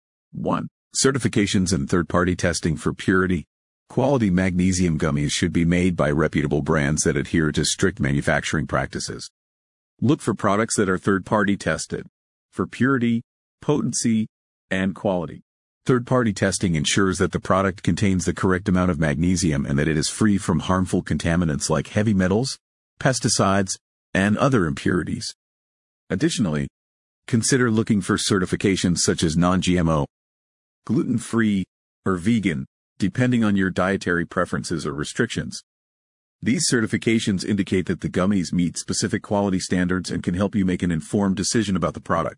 S1: 1. Certifications and third-party testing for purity. Quality magnesium gummies should be made by reputable brands that adhere to strict manufacturing practices. Look for products that are third-party tested for purity, potency, and quality. Third-party testing ensures that the product contains the correct amount of magnesium and that it is free from harmful contaminants like heavy metals, pesticides, and other impurities. Additionally, consider looking for certifications such as non-GMO, gluten-free, or vegan, depending on your dietary preferences or restrictions. These certifications indicate that the gummies meet specific quality standards and can help you make an informed decision about the product.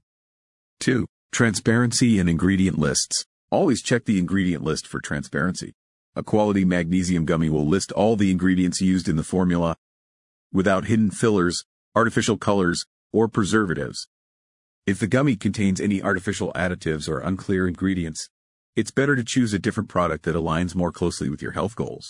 S1: 2. Transparency and ingredient lists. Always check the ingredient list for transparency. A quality magnesium gummy will list all the ingredients used in the formula, without hidden fillers, artificial colors, or preservatives. If the gummy contains any artificial additives or unclear ingredients, it's better to choose a different product that aligns more closely with your health goals.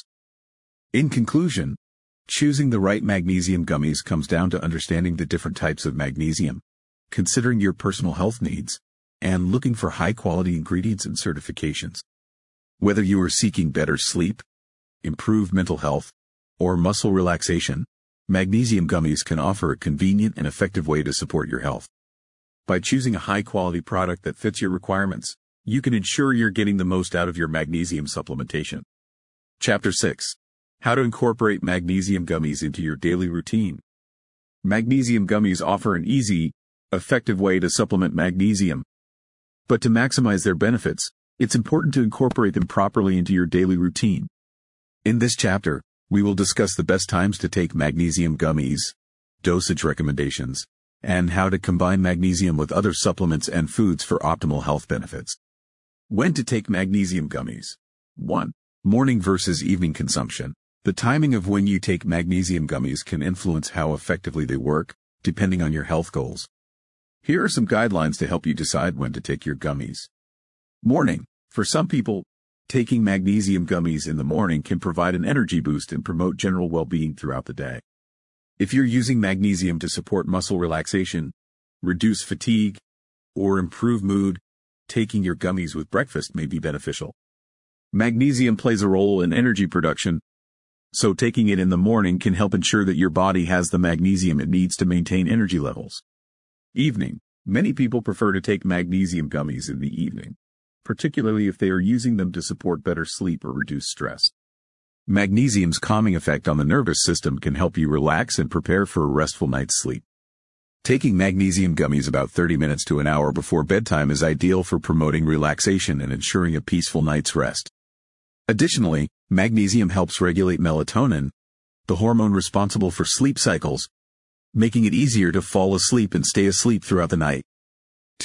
S1: In conclusion, choosing the right magnesium gummies comes down to understanding the different types of magnesium, considering your personal health needs, and looking for high-quality ingredients and certifications. Whether you are seeking better sleep, improved mental health, or muscle relaxation, magnesium gummies can offer a convenient and effective way to support your health. By choosing a high-quality product that fits your requirements, you can ensure you're getting the most out of your magnesium supplementation. Chapter 6. How to incorporate magnesium gummies into your daily routine. Magnesium gummies offer an easy, effective way to supplement magnesium. But to maximize their benefits, it's important to incorporate them properly into your daily routine. In this chapter, we will discuss the best times to take magnesium gummies, dosage recommendations, and how to combine magnesium with other supplements and foods for optimal health benefits. When to take magnesium gummies. 1. Morning versus evening consumption. The timing of when you take magnesium gummies can influence how effectively they work, depending on your health goals. Here are some guidelines to help you decide when to take your gummies. Morning. For some people, taking magnesium gummies in the morning can provide an energy boost and promote general well-being throughout the day. If you're using magnesium to support muscle relaxation, reduce fatigue, or improve mood, taking your gummies with breakfast may be beneficial. Magnesium plays a role in energy production, so taking it in the morning can help ensure that your body has the magnesium it needs to maintain energy levels. Evening. Many people prefer to take magnesium gummies in the evening, particularly if they are using them to support better sleep or reduce stress. Magnesium's calming effect on the nervous system can help you relax and prepare for a restful night's sleep. Taking magnesium gummies about 30 minutes to an hour before bedtime is ideal for promoting relaxation and ensuring a peaceful night's rest. Additionally, magnesium helps regulate melatonin, the hormone responsible for sleep cycles, making it easier to fall asleep and stay asleep throughout the night. 2.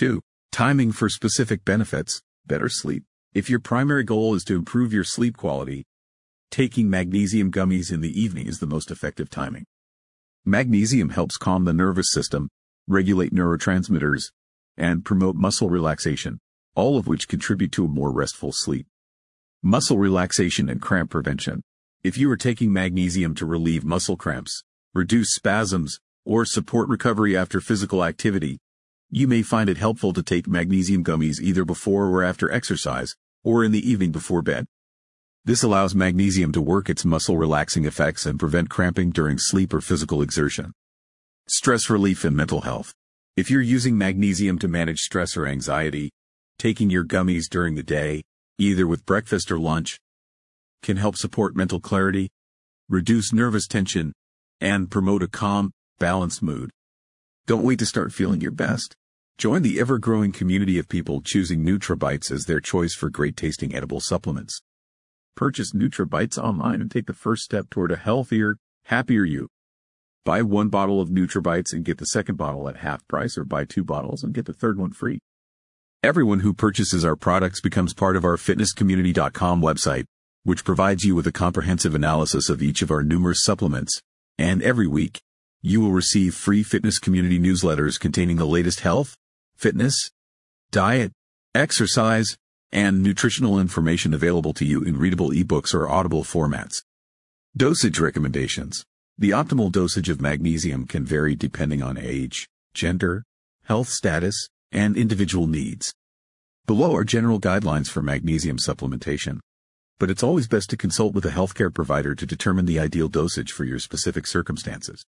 S1: Timing for specific benefits, better sleep. If your primary goal is to improve your sleep quality, taking magnesium gummies in the evening is the most effective timing. Magnesium helps calm the nervous system, regulate neurotransmitters, and promote muscle relaxation, all of which contribute to a more restful sleep. Muscle relaxation and cramp prevention. If you are taking magnesium to relieve muscle cramps, reduce spasms, or support recovery after physical activity, you may find it helpful to take magnesium gummies either before or after exercise, or in the evening before bed. This allows magnesium to work its muscle relaxing effects and prevent cramping during sleep or physical exertion. Stress relief and mental health. If you're using magnesium to manage stress or anxiety, taking your gummies during the day, either with breakfast or lunch, can help support mental clarity, reduce nervous tension, and promote a calm, balanced mood. Don't wait to start feeling your best. Join the ever-growing community of people choosing NutraBytes as their choice for great-tasting edible supplements. Purchase NutraBytes online and take the first step toward a healthier, happier you. Buy 1 bottle of NutraBytes and get the second bottle at half price, or buy 2 bottles and get the third one free. Everyone who purchases our products becomes part of our fitnesscommunity.com website, which provides you with a comprehensive analysis of each of our numerous supplements. And every week, you will receive free Fitness Community newsletters containing the latest health, fitness, diet, exercise, and nutritional information available to you in readable ebooks or audible formats. Dosage recommendations. The optimal dosage of magnesium can vary depending on age, gender, health status, and individual needs. Below are general guidelines for magnesium supplementation, but it's always best to consult with a healthcare provider to determine the ideal dosage for your specific circumstances.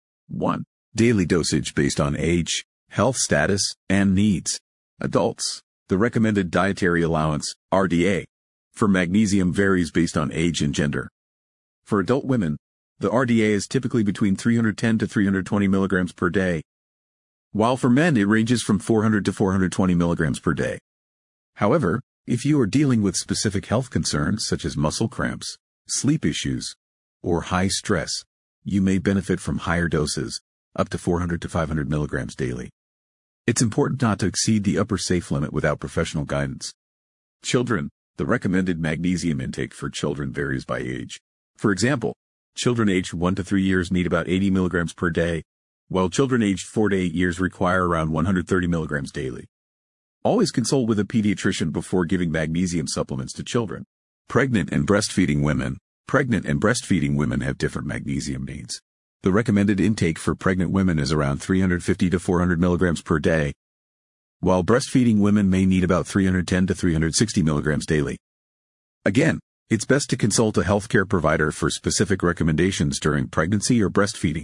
S1: 1. Daily dosage based on age, health status, and needs. Adults. The recommended dietary allowance, RDA, for magnesium varies based on age and gender. For adult women, the RDA is typically between 310 to 320 milligrams per day, while for men it ranges from 400 to 420 milligrams per day. However, if you are dealing with specific health concerns such as muscle cramps, sleep issues, or high stress, you may benefit from higher doses, up to 400 to 500 milligrams daily. It's important not to exceed the upper safe limit without professional guidance. Children. The recommended magnesium intake for children varies by age. For example, children aged 1 to 3 years need about 80 milligrams per day, while children aged 4 to 8 years require around 130 milligrams daily. Always consult with a pediatrician before giving magnesium supplements to children. Pregnant and breastfeeding women. Pregnant and breastfeeding women have different magnesium needs. The recommended intake for pregnant women is around 350 to 400 milligrams per day, while breastfeeding women may need about 310 to 360 milligrams daily. Again, it's best to consult a healthcare provider for specific recommendations during pregnancy or breastfeeding.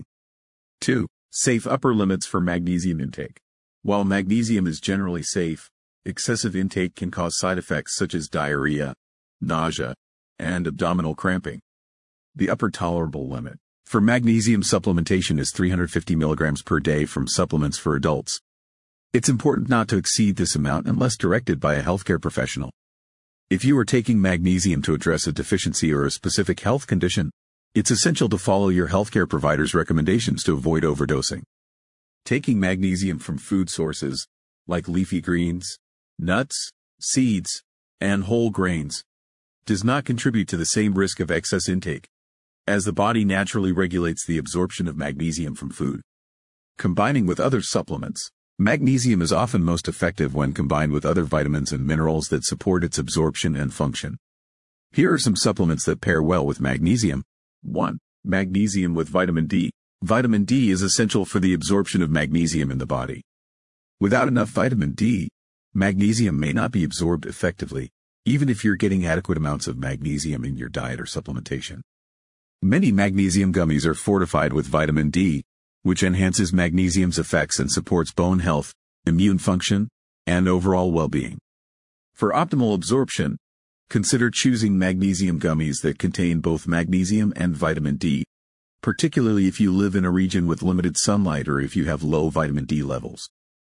S1: 2. Safe upper limits for magnesium intake. While magnesium is generally safe, excessive intake can cause side effects such as diarrhea, nausea, and abdominal cramping. The upper tolerable limit for magnesium supplementation is 350 milligrams per day from supplements for adults. It's important not to exceed this amount unless directed by a healthcare professional. If you are taking magnesium to address a deficiency or a specific health condition, it's essential to follow your healthcare provider's recommendations to avoid overdosing. Taking magnesium from food sources, like leafy greens, nuts, seeds, and whole grains, does not contribute to the same risk of excess intake, as the body naturally regulates the absorption of magnesium from food. Combining with other supplements. Magnesium is often most effective when combined with other vitamins and minerals that support its absorption and function. Here are some supplements that pair well with magnesium. 1. Magnesium with vitamin D. Vitamin D is essential for the absorption of magnesium in the body. Without enough vitamin D, magnesium may not be absorbed effectively, even if you're getting adequate amounts of magnesium in your diet or supplementation. Many magnesium gummies are fortified with vitamin D, which enhances magnesium's effects and supports bone health, immune function, and overall well-being. For optimal absorption, consider choosing magnesium gummies that contain both magnesium and vitamin D, particularly if you live in a region with limited sunlight or if you have low vitamin D levels.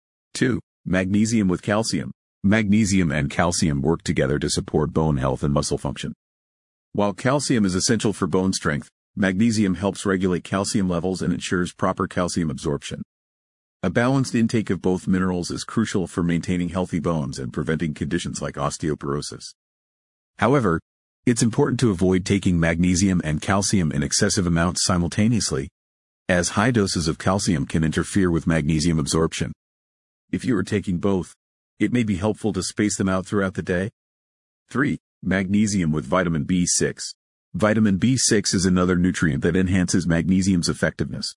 S1: 2. Magnesium with calcium. Magnesium and calcium work together to support bone health and muscle function. While calcium is essential for bone strength, magnesium helps regulate calcium levels and ensures proper calcium absorption. A balanced intake of both minerals is crucial for maintaining healthy bones and preventing conditions like osteoporosis. However, it's important to avoid taking magnesium and calcium in excessive amounts simultaneously, as high doses of calcium can interfere with magnesium absorption. If you are taking both, it may be helpful to space them out throughout the day. 3. Magnesium with vitamin B6. Vitamin B6 is another nutrient that enhances magnesium's effectiveness.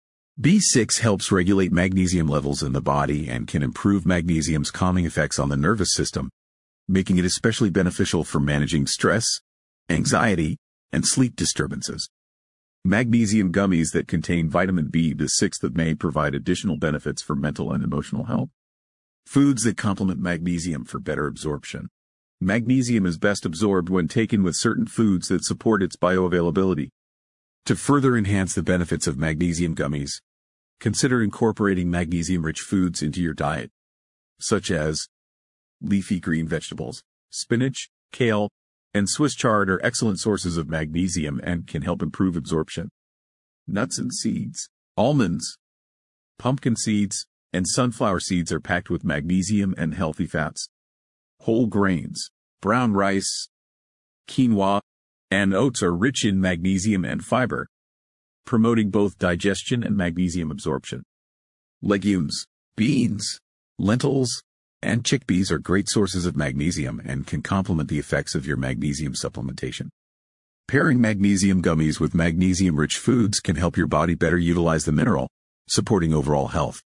S1: B6 helps regulate magnesium levels in the body and can improve magnesium's calming effects on the nervous system, making it especially beneficial for managing stress, anxiety, and sleep disturbances. Magnesium gummies that contain vitamin B6 that may provide additional benefits for mental and emotional health. Foods that complement magnesium for better absorption. Magnesium is best absorbed when taken with certain foods that support its bioavailability. To further enhance the benefits of magnesium gummies, consider incorporating magnesium-rich foods into your diet, such as leafy green vegetables. Spinach, kale, and Swiss chard are excellent sources of magnesium and can help improve absorption. Nuts and seeds. Almonds, pumpkin seeds, and sunflower seeds are packed with magnesium and healthy fats. Whole grains, brown rice, quinoa, and oats are rich in magnesium and fiber, promoting both digestion and magnesium absorption. Legumes, beans, lentils, and chickpeas are great sources of magnesium and can complement the effects of your magnesium supplementation. Pairing magnesium gummies with magnesium-rich foods can help your body better utilize the mineral, supporting overall health.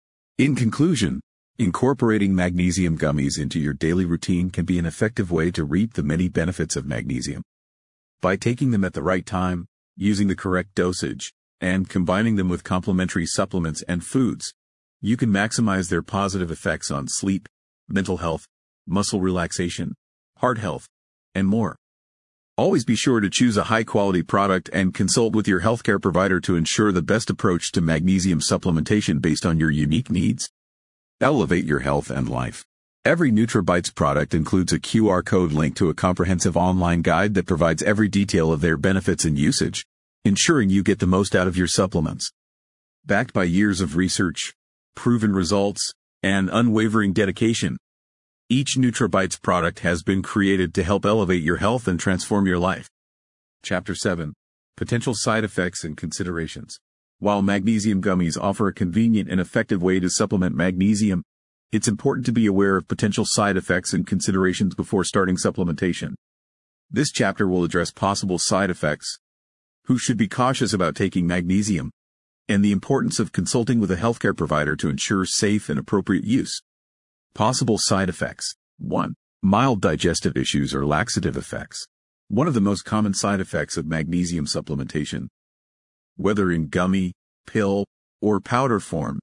S1: In conclusion, incorporating magnesium gummies into your daily routine can be an effective way to reap the many benefits of magnesium. By taking them at the right time, using the correct dosage, and combining them with complementary supplements and foods, you can maximize their positive effects on sleep, mental health, muscle relaxation, heart health, and more. Always be sure to choose a high-quality product and consult with your healthcare provider to ensure the best approach to magnesium supplementation based on your unique needs. Elevate your health and life. Every NutraBytes product includes a QR code link to a comprehensive online guide that provides every detail of their benefits and usage, ensuring you get the most out of your supplements. Backed by years of research, proven results, and unwavering dedication, each NutraBytes product has been created to help elevate your health and transform your life. Chapter 7. Potential Side Effects and Considerations. While magnesium gummies offer a convenient and effective way to supplement magnesium, it's important to be aware of potential side effects and considerations before starting supplementation. This chapter will address possible side effects, who should be cautious about taking magnesium, and the importance of consulting with a healthcare provider to ensure safe and appropriate use. Possible side effects. 1. Mild digestive issues or laxative effects. One of the most common side effects of magnesium supplementation, whether in gummy, pill, or powder form,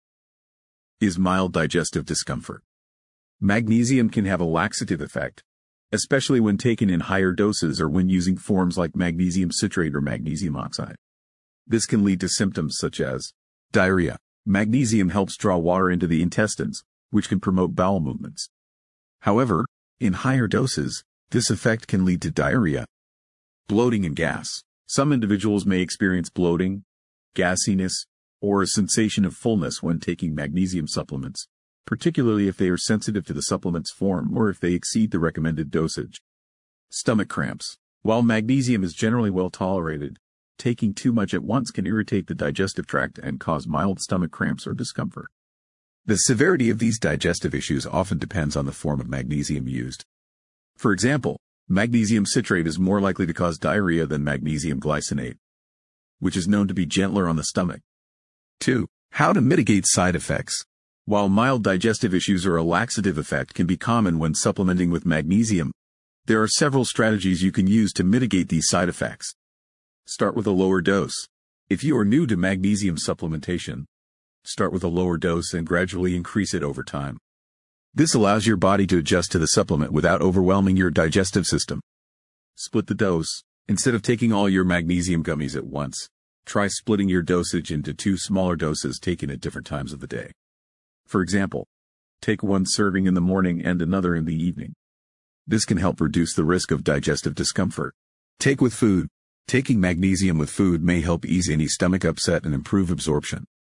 S1: is mild digestive discomfort. Magnesium can have a laxative effect, especially when taken in higher doses or when using forms like magnesium citrate or magnesium oxide. This can lead to symptoms such as diarrhea. Magnesium helps draw water into the intestines, which can promote bowel movements. However, in higher doses, this effect can lead to diarrhea, bloating, and gas. Some individuals may experience bloating, gassiness, or a sensation of fullness when taking magnesium supplements, particularly if they are sensitive to the supplement's form or if they exceed the recommended dosage. Stomach cramps. While magnesium is generally well tolerated, taking too much at once can irritate the digestive tract and cause mild stomach cramps or discomfort. The severity of these digestive issues often depends on the form of magnesium used. For example, magnesium citrate is more likely to cause diarrhea than magnesium glycinate, which is known to be gentler on the stomach. 2. How to mitigate side effects. While mild digestive issues or a laxative effect can be common when supplementing with magnesium, there are several strategies you can use to mitigate these side effects. Start with a lower dose. If you are new to magnesium supplementation, start with a lower dose and gradually increase it over time. This allows your body to adjust to the supplement without overwhelming your digestive system. Split the dose. Instead of taking all your magnesium gummies at once, try splitting your dosage into 2 smaller doses taken at different times of the day. For example, take 1 serving in the morning and another in the evening. This can help reduce the risk of digestive discomfort. Take with food. Taking magnesium with food may help ease any stomach upset and improve absorption.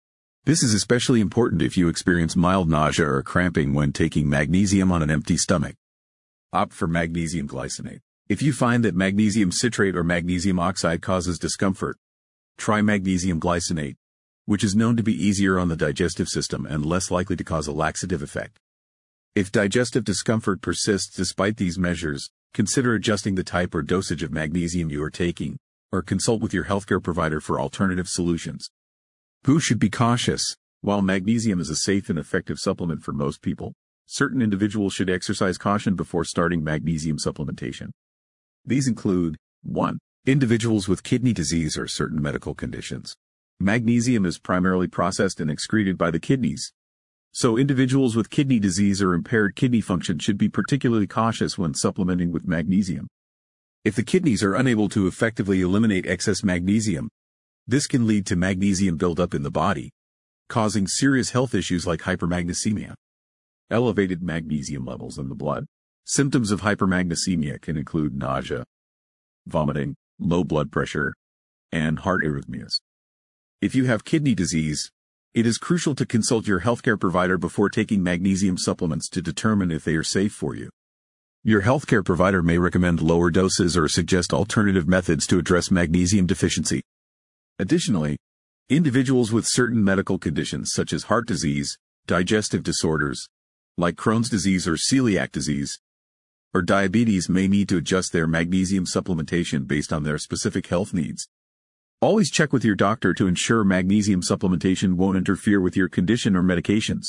S1: This is especially important if you experience mild nausea or cramping when taking magnesium on an empty stomach. Opt for magnesium glycinate. If you find that magnesium citrate or magnesium oxide causes discomfort, try magnesium glycinate, which is known to be easier on the digestive system and less likely to cause a laxative effect. If digestive discomfort persists despite these measures, consider adjusting the type or dosage of magnesium you are taking, or consult with your healthcare provider for alternative solutions. Who should be cautious? While magnesium is a safe and effective supplement for most people, certain individuals should exercise caution before starting magnesium supplementation. These include 1. Individuals with kidney disease or certain medical conditions. Magnesium is primarily processed and excreted by the kidneys, so individuals with kidney disease or impaired kidney function should be particularly cautious when supplementing with magnesium. If the kidneys are unable to effectively eliminate excess magnesium, this can lead to magnesium buildup in the body, causing serious health issues like hypermagnesemia. Elevated magnesium levels in the blood. Symptoms of hypermagnesemia can include nausea, vomiting, low blood pressure, and heart arrhythmias. If you have kidney disease, it is crucial to consult your healthcare provider before taking magnesium supplements to determine if they are safe for you. Your healthcare provider may recommend lower doses or suggest alternative methods to address magnesium deficiency. Additionally, individuals with certain medical conditions such as heart disease, digestive disorders, like Crohn's disease or celiac disease, or diabetes may need to adjust their magnesium supplementation based on their specific health needs. Always check with your doctor to ensure magnesium supplementation won't interfere with your condition or medications.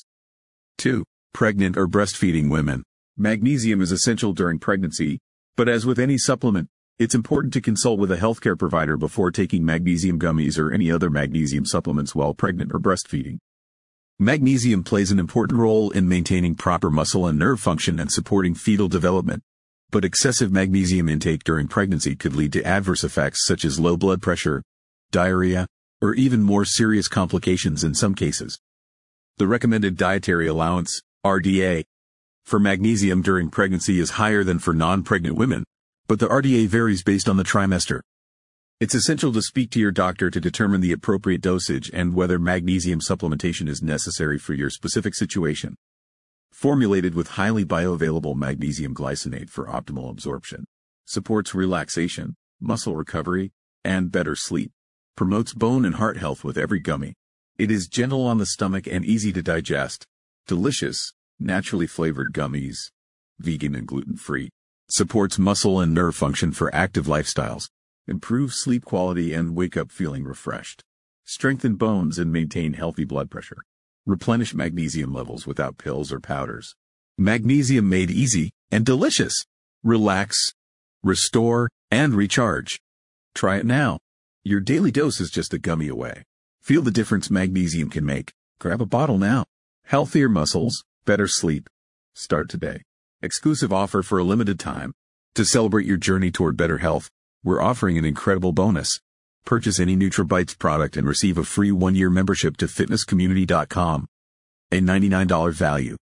S1: 2. Pregnant or breastfeeding women. Magnesium is essential during pregnancy, but as with any supplement, it's important to consult with a healthcare provider before taking magnesium gummies or any other magnesium supplements while pregnant or breastfeeding. Magnesium plays an important role in maintaining proper muscle and nerve function and supporting fetal development, but excessive magnesium intake during pregnancy could lead to adverse effects such as low blood pressure, diarrhea, or even more serious complications in some cases. The recommended dietary allowance, RDA, for magnesium during pregnancy is higher than for non-pregnant women, but the RDA varies based on the trimester. It's essential to speak to your doctor to determine the appropriate dosage and whether magnesium supplementation is necessary for your specific situation. Formulated with highly bioavailable magnesium glycinate for optimal absorption, supports relaxation, muscle recovery, and better sleep. Promotes bone and heart health with every gummy. It is gentle on the stomach and easy to digest. Delicious, naturally flavored gummies. Vegan and gluten-free. Supports muscle and nerve function for active lifestyles. Improves sleep quality and wake up feeling refreshed. Strengthen bones and maintain healthy blood pressure. Replenish magnesium levels without pills or powders. Magnesium made easy and delicious. Relax, restore, and recharge. Try it now. Your daily dose is just a gummy away. Feel the difference magnesium can make. Grab a bottle now. Healthier muscles, better sleep. Start today. Exclusive offer for a limited time. To celebrate your journey toward better health, we're offering an incredible bonus. Purchase any NutraBytes product and receive a free 1-year membership to fitnesscommunity.com. A $99 value.